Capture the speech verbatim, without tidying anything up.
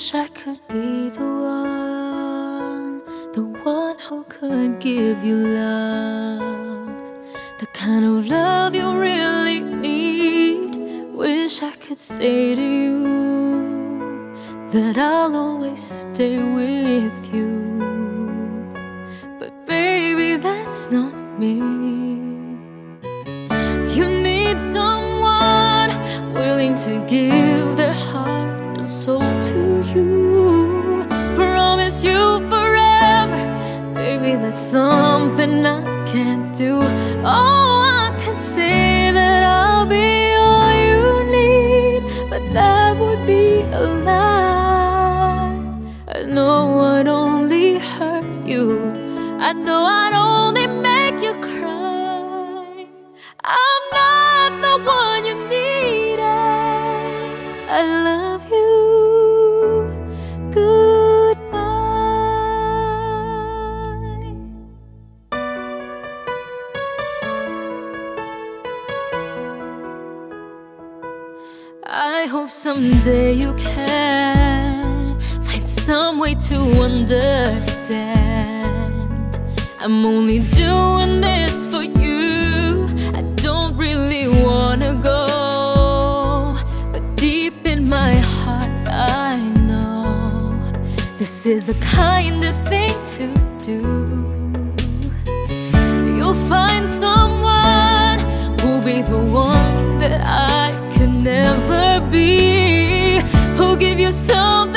wish I could be the one, the one who could give you love, the kind of love you really need. Wish I could say to you that I'll always stay with you, but baby, that's not me. You need someone willing to give their heart and soul to you, promise you forever. Baby, that's something I can't do. Oh, I could say that I'll be all you need, but that would be a lie. I know I'd only hurt you, I know I'd only make you cry. I'm not the one you needed. I love you. Goodbye. I hope someday you can find some way to understand. I'm only doing this for you. I don't really wanna go, but deep in my heart I know this is the kindest thing to do. You'll find someone who'll be the one that I could never be, who'll give you something